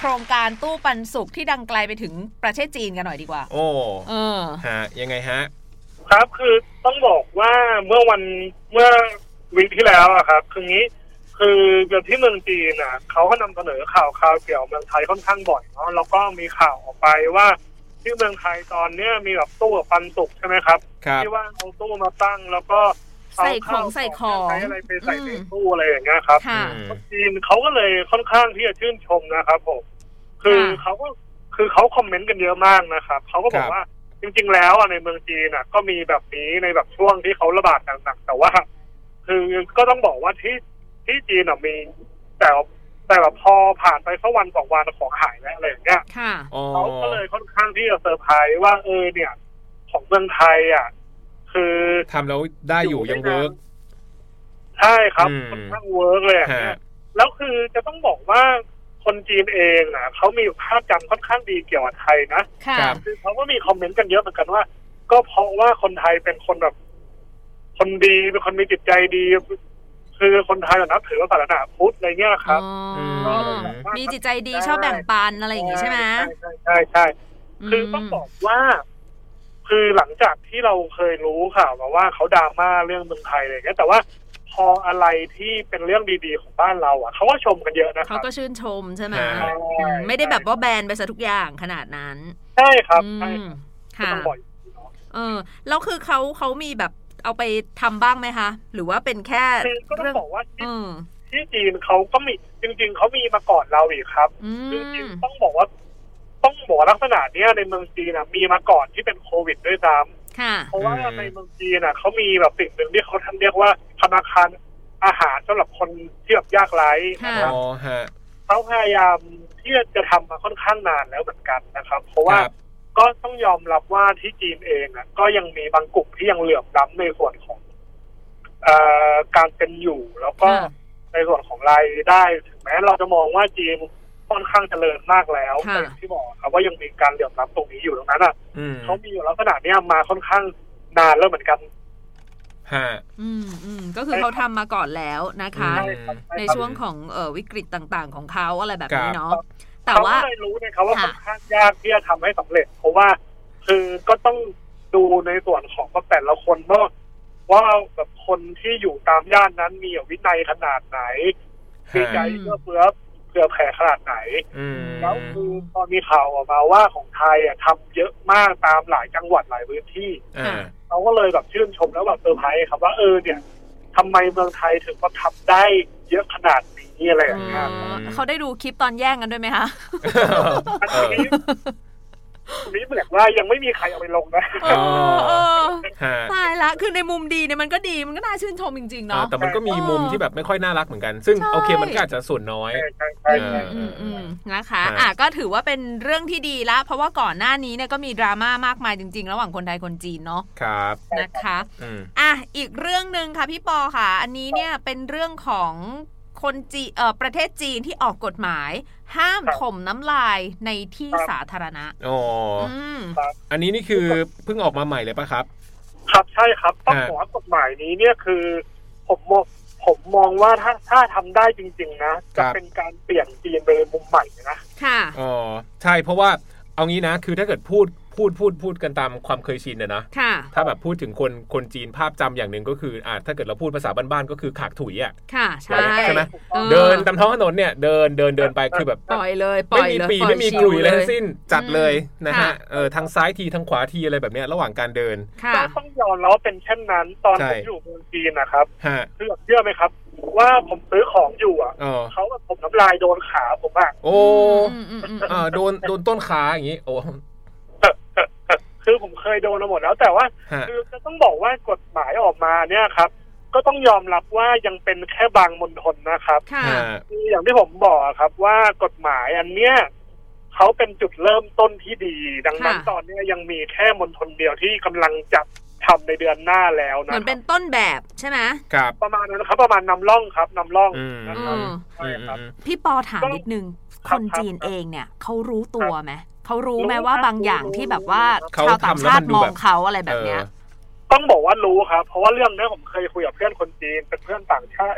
ครงการตู้ปันสุขที่ดังไกลไปถึงประเทศจีนกันหน่อยดีกว่าโอ้ฮะยังไงฮะครับคือต้องบอกว่าเมื่อวีคที่แล้วอะครับคืองี้คือที่เมืองจีนน่ะเขาก็นำเสนอข่าวเกี่ยวกับเมืองไทยค่อนข้างบ่อยเนาะแล้วก็มีข่าวออกไปว่าที่เมืองไทยตอนนี้มีแบบตู้ปันสุขใช่ไหมครับที่ว่าเอาตู้มาตั้งแล้วก็ใส่ของใอะไรไปใส่ในตู้อะไรอย่างเงี้ยครับจีนเขาก็เลยค่อนข้างที่จะชื่นชมนะครับผมคือเขาคอมเมนต์กันเยอะมากนะครับเขาก็บอกว่าจริงๆแล้วในเมืองจีนน่ะก็มีแบบนี้ในแบบช่วงที่เขาระบาดหนักๆแต่ว่าคือก็ต้องบอกว่าที่จีนมีแต่แบบพอผ่านไปสักวันสองวันของหายแล้วอะไรอย่างเงี้ยเขาก็เลยค่อนข้างที่จะเซอร์ไพรส์ว่าเนี่ยของเมืองไทยอ่ะคือทำแล้วได้อยู่ยังเวิร์กใช่ครับค่อนข้างเวิร์กเลยแล้วคือจะต้องบอกว่าคนจีนเองนะเขามีภาพจำค่อนข้างดีเกี่ยวกับไทยนะคือเขาก็มีคอมเมนต์กันเยอะเหมือนกันว่าก็เพราะว่าคนไทยเป็นคนแบบคนดีเป็นคนมีจิตใจดีคือคนไทยนับถือศาสนาพุทธอะไรเงี้ยครับมีจิตใจดีชอบแบ่งปันอะไรอย่างงี้ใช่ไหมใช่คือต้องบอกว่าคือหลังจากที่เราเคยรู้ข่าวมาว่าเขาดราม่าเรื่องเมืองไทยอะไรเงี้ยแต่ว่าพออะไรที่เป็นเรื่องดีๆของบ้านเราอ่ะเขาก็ชมกันเยอะนะครับเขาก็ชื่นชมใช่ไหมไม่ได้แบบว่าแบนไปซะทุกอย่างขนาดนั้นใช่ครับค่ะแล้วคือเขามีแบบเอาไปทำบ้างไหมคะหรือว่าเป็นแค่ก็ต้องบอกว่าที่จีนเขาก็มีจริงๆเขามีมาก่อนเราอีกครับจริงๆต้องบอกลักษณะเนี้ยในเมืองจีนมีมาก่อนที่เป็นโควิดด้วยซ้ำเพราะว่าในเมืองจีนเขามีแบบสิ่งหนึ่งที่เขาทำเรียกว่าธนาคารอาหารสำหรับคนที่แบบยากไร้นะครับเขาพยายามที่จะทำมาค่อนข้างนานแล้วเหมือนกันนะครับเพราะว่าก็ต้องยอมรับว่าที่จีนเองก็ยังมีบางกลุ่มที่ยังเหลื่อมล้ำในส่วนของการเป็นอยู่แล้วก็ในส่วนของรายได้ถึงแม้เราจะมองว่าจีนค่อนข้างเจริญมากแล้วแต่อย่างที่บอกครับว่ายังมีการเหลื่อมล้ำตรงนี้อยู่ตรงนั้นเขามีอยู่ลักษณะนี้มาค่อนข้างนานแล้วเหมือนกันก็คือเขาทำมาก่อนแล้วนะคะในช่วงของวิกฤตต่างๆของเขาอะไรแบบนี้เนาะแต่ว่าเขาไม่รู้นะครับว่าค่อนข้างยากที่จะทำให้สำเร็จเพราะว่าคือก็ต้องดูในส่วนของแต่ละคนว่าแบบคนที่อยู่ตามย่านนั้นมีวินัยขนาดไหนมีใจเพื่อแผ่ขนาดไหนแล้วคือพอมีข่าวออกมาว่าของไทยทำเยอะมากตามหลายจังหวัดหลายพื้นที่เขาก็เลยแบบชื่นชมแล้วแบบเซอร์ไพรส์ครับว่าเนี่ยทำไมเมืองไทยถึงมาทำได้เยอะขนาดนี้อะไรอย่างเงี้ยเขาได้ดูคลิปตอนแย่งกันด้วยไหมคะอันนี้เหมือนว่ายังไม่มีใครเอาไปลงนะตายละคือในมุมดีเนี่ยมันก็ดีมันก็น่าชื่นชมจริงๆเนาะแต่มันก็มีมุมที่แบบไม่ค่อยน่ารักเหมือนกันซึ่งโอเคมันก็อาจจะส่วนน้อยนะคะก็ถือว่าเป็นเรื่องที่ดีละเพราะว่าก่อนหน้านี้เนี่ยก็มีดราม่ามากมายจริงๆระหว่างคนไทยคนจีนเนาะครับนะคะอีกเรื่องนึงค่ะพี่ปอค่ะอันนี้เนี่ยเป็นเรื่องของคนจีนประเทศจีนที่ออกกฎหมายห้ามถมน้ำลายในที่สาธารณะอันนี้นี่คือเพิ่งออกมาใหม่เลยป่ะครับครับใช่ครับต้องบอกว่ากฎหมายนี้เนี่ยคือผมมองว่าถ้าทำได้จริงๆนะจะเป็นการเปลี่ยนจีนไปในมุมใหม่นะค่ะใช่เพราะว่าเอางี้นะคือถ้าเกิดพูดกันตามความเคยชินนะถ้าแบบพูดถึงคนจีนภาพจำอย่างหนึ่งก็คือถ้าเกิดเราพูดภาษาบ้านๆก็คือขากถุยใช่ไหมเดินตามท้องถนนเนี่ยเดินไปคือแบบปล่อยเลยไม่มีปีไม่มีกลุยอะไรทั้งสิ้นจัดเลยนะฮะทางซ้ายทีทางขวาทีอะไรแบบนี้ระหว่างการเดินต้องยอมแล้วเป็นเช่นนั้นตอนผมอยู่เมืองจีนนะครับคือเชื่อไหมครับว่าผมซื้อของอยู่เขาผมน้ำลายโดนขาผมโอ้โดนต้นขาอย่างนี้โอ้คือผมเคยโดนมาหมดแล้วแต่ว่าคือจะต้องบอกว่ากฎหมายออกมาเนี่ยครับก็ต้องยอมรับว่ายังเป็นแค่บางมณฑลนะครับคืออย่างที่ผมบอกครับว่ากฎหมายอันเนี้ยเขาเป็นจุดเริ่มต้นที่ดีดังนั้นตอนนี้ยังมีแค่มณฑลเดียวที่กำลังจะทำในเดือนหน้าแล้วนะเหมือนเป็นต้นแบบใช่ไหมครับประมาณนั้นครับประมาณนำร่องครับนำร่องนะครับใช่ครับพี่ปอถามนิดนึงคนจีนเองเนี่ยเขารู้ตัวไหมเขารู้ไหมว่าบางอย่างที่แบบว่าชาวต่างชาติมองเขาอะไรแบบเนี้ยต้องบอกว่ารู้ครับเพราะว่าเรื่องนี้ผมเคยคุยกับเพื่อนคนจีนเป็นเพื่อนต่างชาติ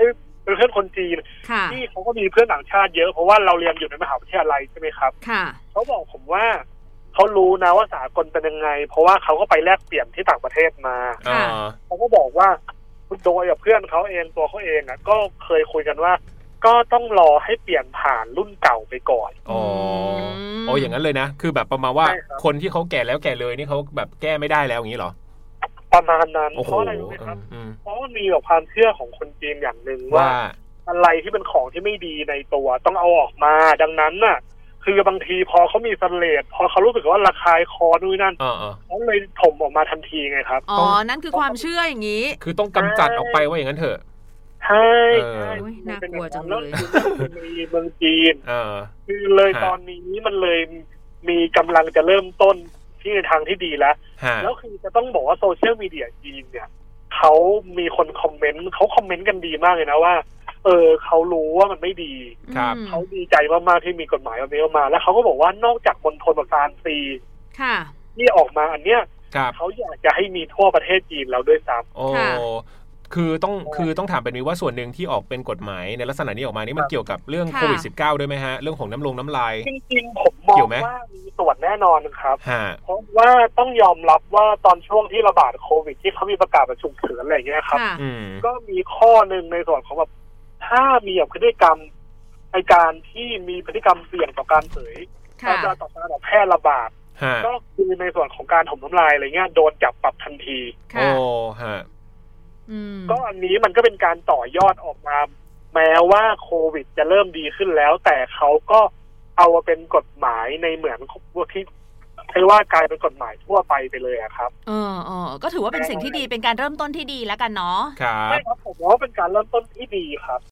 เป็นเพื่อนคนจีนที่เขาก็มีเพื่อนต่างชาติเยอะเพราะว่าเราเรียนอยู่ในมหาวิทยาลัยใช่ไหมครับเขาบอกผมว่าเขารู้นะว่าสากลเป็นยังไงเพราะว่าเขาก็ไปแลกเปลี่ยนที่ต่างประเทศมาเขาก็บอกว่าโดยกับเพื่อนเขาเองตัวเขาเองก็เคยคุยกันว่าก็ต้องรอให้เปลี่ยนผ่านรุ่นเก่าไปก่อนอ๋ออย่างนั้นเลยนะคือแบบประมาณว่าคนที่เขาแก่แล้วแก่เลยนี่เขาแบบแก้ไม่ได้แล้วอย่างนี้หรอประมาณนั้นเพราะอะไรรู้ไหมครับเพราะมีแบบความเชื่อของคนจีนอย่างหนึ่งว่าอะไรที่เป็นของที่ไม่ดีในตัวต้องเอาออกมาดังนั้นน่ะคือบางทีพอเขามีเสลดพอเขารู้สึกว่าระคายคอนู่นนั่นเขาเลยถมออกมาทันทีไงครับอ๋อนั่นคือความเชื่ออย่างนี้คือต้องกำจัดออกไปว่าอย่างนั้นเถอะใช่น่ากลัวจังเลยมีเมืองจีนคือเลยตอนนี้มันเลยมีกำลังจะเริ่มต้นที่ในทางที่ดีแล้วคือจะต้องบอกว่าโซเชียลมีเดียจีนเนี่ยเขามีคนคอมเมนต์กันดีมากเลยนะว่าเขารู้ว่ามันไม่ดีเขาดีใจมากๆที่มีกฎหมายแบบนี้ออกมาแล้วเขาก็บอกว่านอกจากมณฑลซานซีที่ออกมาอันเนี้ยเขาอยากจะให้มีทั่วประเทศจีนแล้วด้วยซ้ำคือต้องถามแบบนี้ว่าส่วนหนึ่งที่ออกเป็นกฎหมายในลักษณะนี้ออกมานี่มันเกี่ยวกับเรื่องโควิด -19 ด้วยไหมฮะเรื่องของน้ำลายจริงๆผมมองว่ามีส่วนแน่นอนครับเพราะว่าต้องยอมรับว่าตอนช่วงที่ระบาดโควิดที่เขามีประกาศฉุกเฉินอะไรอย่างเงี้ยครับก็มีข้อหนึ่งในส่วนของแบบถ้ามีพฤติกรรมในการที่มีพฤติกรรมเสี่ยงต่อการเผยต่อการแพร่ระบาดก็คือในส่วนของการถมน้ำลายอะไรเงี้ยโดนจับปรับทันทีก็อันนี้มันก็เป็นการต่อยอดออกมาแม้ว่าโควิดจะเริ่มดีขึ้นแล้วแต่เขาก็เอามาเป็นกฎหมายในเหมือนพวกที่ใช้ว่ากลายเป็นกฎหมายทั่วไปเลยครับก็ถือว่าเป็นสิ่งที่ดีเป็นการเริ่มต้นที่ดีแล้วกันเนาะใช่ครับผมว่าเป็นการเริ่มต้นที่ดีครับ